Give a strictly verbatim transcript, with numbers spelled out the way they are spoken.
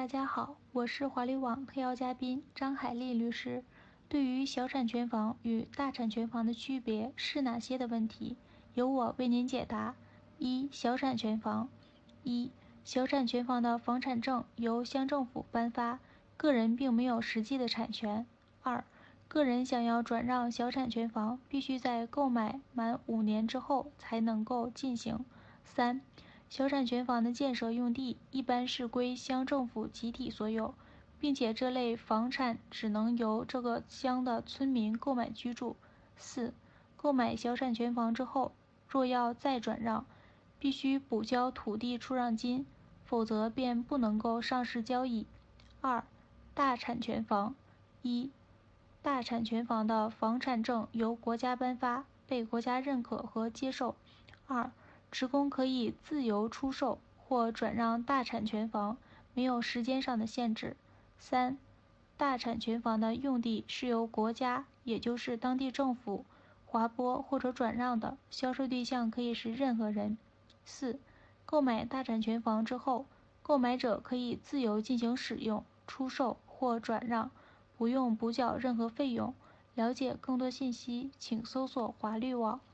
大家好，我是华律网特邀嘉宾张海丽律师。对于小产权房与大产权房的区别是哪些的问题，由我为您解答。一、小产权房。一、小产权房的房产证由乡政府颁发，个人并没有实际的产权。二、个人想要转让小产权房，必须在购买满五年之后才能够进行。三、小产权房的建设用地一般是归乡政府集体所有，并且这类房产只能由这个乡的村民购买居住。四、购买小产权房之后，若要再转让，必须补交土地出让金，否则便不能够上市交易。二、大产权房。一、大产权房的房产证由国家颁发，被国家认可和接受。二、职工可以自由出售或转让大产权房，没有时间上的限制。三、大产权房的用地是由国家，也就是当地政府划拨或者转让的，销售对象可以是任何人。四、购买大产权房之后，购买者可以自由进行使用、出售或转让，不用补缴任何费用。了解更多信息，请搜索华律网。